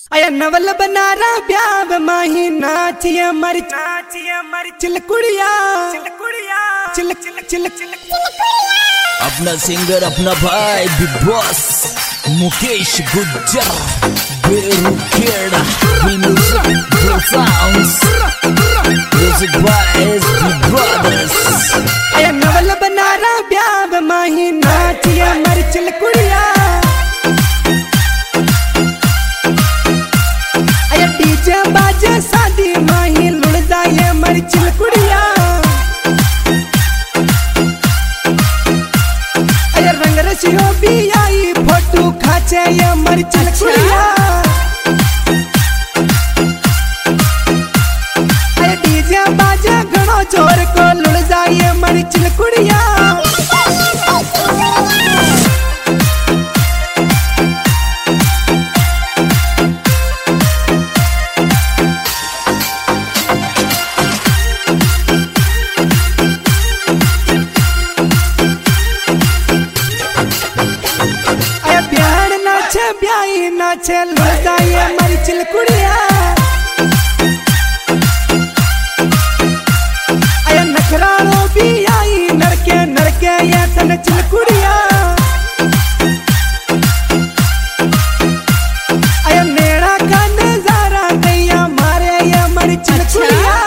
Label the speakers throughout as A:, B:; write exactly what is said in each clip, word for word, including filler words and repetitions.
A: आया नवल बनारा ब्याह माही नाचिया मर नाचिया मर चिल कुड़िया चिल कुड़िया चिल चिल चिल चिल
B: अपना सिंगर अपना भाई big boss Mukesh Gujjar Berukheda music sounds music by big brothers.
A: आया नवल बनारा ब्याह माही नाचिया मर चिल कुड़िया डीजे बाजे शादी माही लुड़ जाए मर चिल कुड़िया अरे रंग रसियो भी आई फोटो खाचे ये मर चिल कुड़िया अरे डीजे बाजे घणो जोर को लुड़ जाए मर चिल कुड़िया ब्याई नाचे लुटाए मर चिल कुड़िया आया नखरालो भी आई नरके नरके ये तन चिल कुड़िया आया मेरा का नजारा दैया मारे ये मर चिल कुड़िया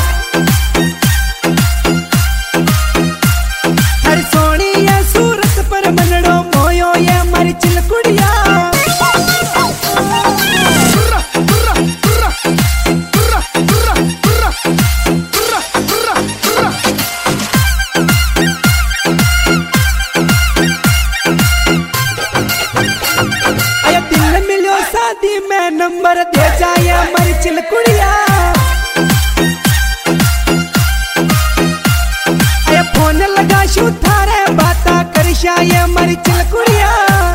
A: हर सोनी ये सूरत पर मनड़ो मोयो ये मर चिल कुड़िया में नंबर दे जाए मर चिल कुड़िया आया फोन लगा शू थारे बाता कर शाये मर चिल कुड़िया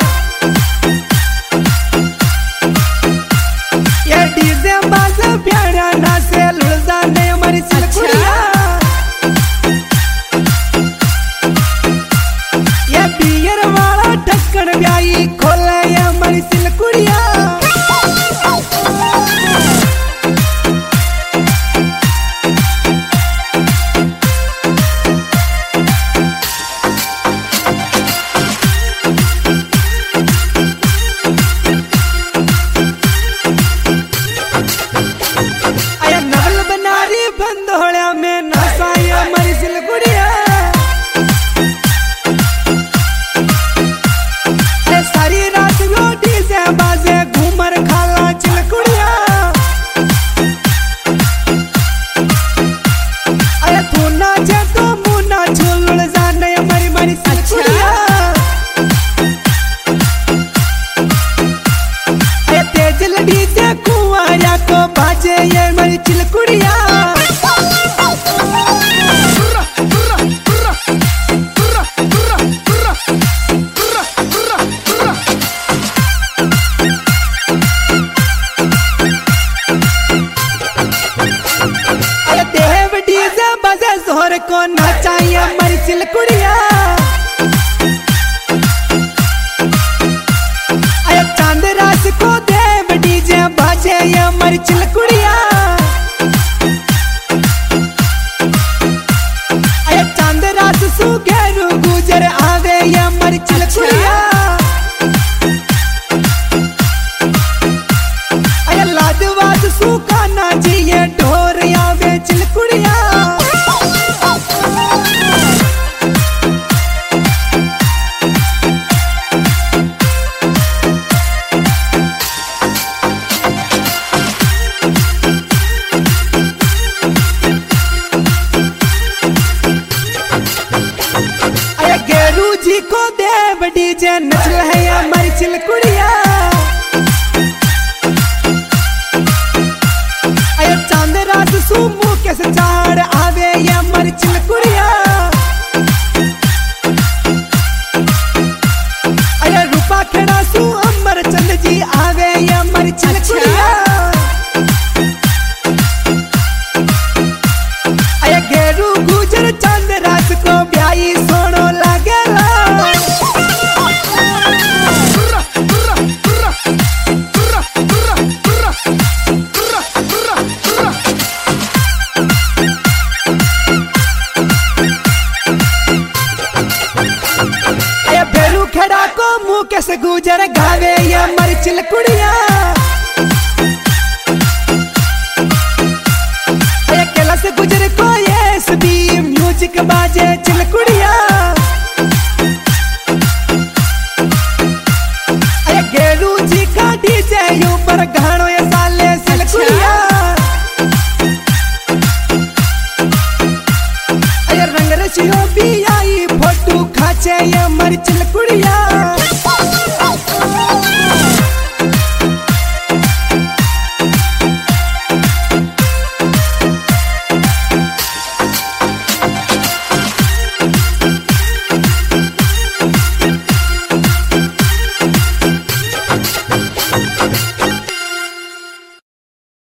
A: ये डीजे बाज प्यारा ना से लुड़ जाने मर चिल कुड़िया ये बियर वाला ढक्कन ब्याई खोले ये मर चिल कुड़िया बंदोड़ा में नसाया मर चिल कुड़िया सारी रात रोटी से बाजे घूमर खाला चिल कुड़िया अरे तू नाचे तो मुँह ना झूल जाने मरी मरी चिल कुड़िया अरे तेज लड़ी से कुंवारिया को बाजे ये मरी चिल कुड़िया जोर को नाचाइए मर चिल कुड़िया आया चांद रात को देव डीजे बाजे ये मर चिल कुड़िया आया चांद रात सुगेरू गुजर आवे ये मर चिल कुड़िया आया लादवाद सुखा ना जी ये ढोर आवे चिल कुड़िया जी को देव डीजे नचल है या मर चिल कुड़िया आया चांद रात सुमु के चाड़ आवे या मर चिल कुड़िया आया रूपा खेड़ा सु अमर चंद जी आवे या मर चिल कुड़िया आया गेरू गुजर चांद रात को ब्याई सोनो लागेला गावे ये मर चिलकुड़िया।